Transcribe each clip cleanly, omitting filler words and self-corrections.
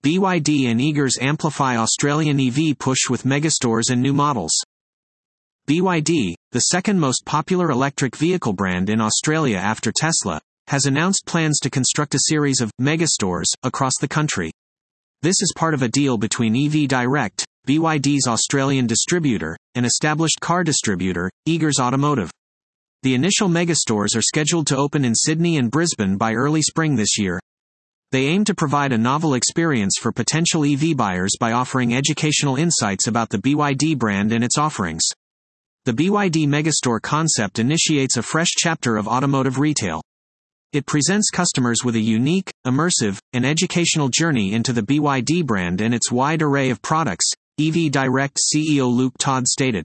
BYD and Eagers amplify Australian EV push with megastores and new models. BYD, the second most popular electric vehicle brand in Australia after Tesla, has announced plans to construct a series of megastores across the country. This is part of a deal between EV Direct, BYD's Australian distributor, and established car distributor, Eagers Automotive. The initial megastores are scheduled to open in Sydney and Brisbane by early spring this year. They aim to provide a novel experience for potential EV buyers by offering educational insights about the BYD brand and its offerings. The BYD Megastore concept initiates a fresh chapter of automotive retail. It presents customers with a unique, immersive, and educational journey into the BYD brand and its wide array of products, EV Direct CEO Luke Todd stated.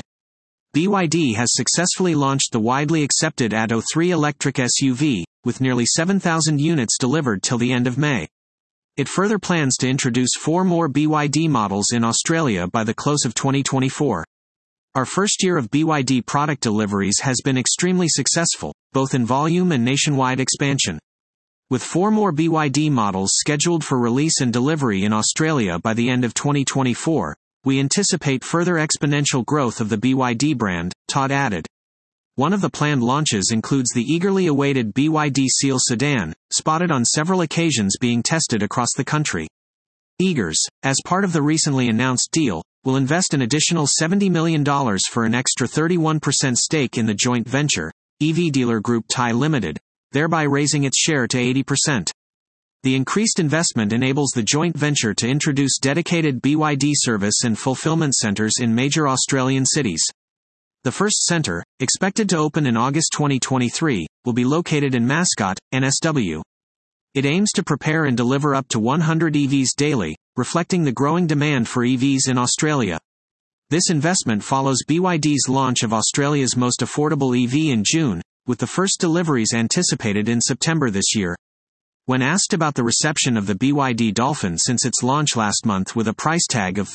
BYD has successfully launched the widely accepted Atto 3 electric SUV, with nearly 7,000 units delivered till the end of May. It further plans to introduce 4 more BYD models in Australia by the close of 2024. Our first year of BYD product deliveries has been extremely successful, both in volume and nationwide expansion. With 4 more BYD models scheduled for release and delivery in Australia by the end of 2024, we anticipate further exponential growth of the BYD brand, Todd added. One of the planned launches includes the eagerly awaited BYD Seal sedan, spotted on several occasions being tested across the country. Eagers, as part of the recently announced deal, will invest an additional $70 million for an extra 31% stake in the joint venture, EV dealer group Thai Limited, thereby raising its share to 80%. The increased investment enables the joint venture to introduce dedicated BYD service and fulfillment centers in major Australian cities. The first center, expected to open in August 2023, will be located in Mascot, NSW. It aims to prepare and deliver up to 100 EVs daily, reflecting the growing demand for EVs in Australia. This investment follows BYD's launch of Australia's most affordable EV in June, with the first deliveries anticipated in September this year. When asked about the reception of the BYD Dolphin since its launch last month with a price tag of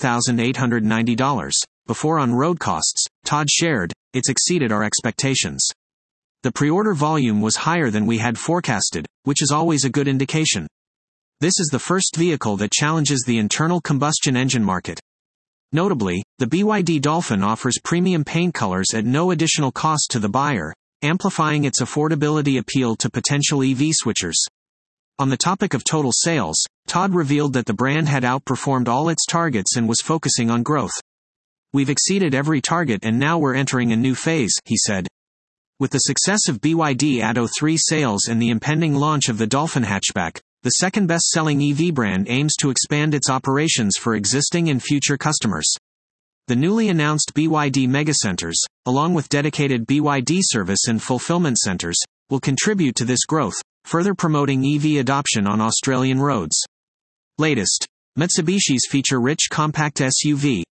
$38,890, before on-road costs, Todd shared, "It's exceeded our expectations. The pre-order volume was higher than we had forecasted, which is always a good indication. This is the first vehicle that challenges the internal combustion engine market." Notably, the BYD Dolphin offers premium paint colors at no additional cost to the buyer, amplifying its affordability appeal to potential EV switchers. On the topic of total sales, Todd revealed that the brand had outperformed all its targets and was focusing on growth. "We've exceeded every target and now we're entering a new phase," he said. With the success of BYD Atto 3 sales and the impending launch of the Dolphin hatchback, the second best-selling EV brand aims to expand its operations for existing and future customers. The newly announced BYD Megacenters, along with dedicated BYD service and fulfillment centers, will contribute to this growth, further promoting EV adoption on Australian roads. Latest: Mitsubishi's feature-rich compact SUV,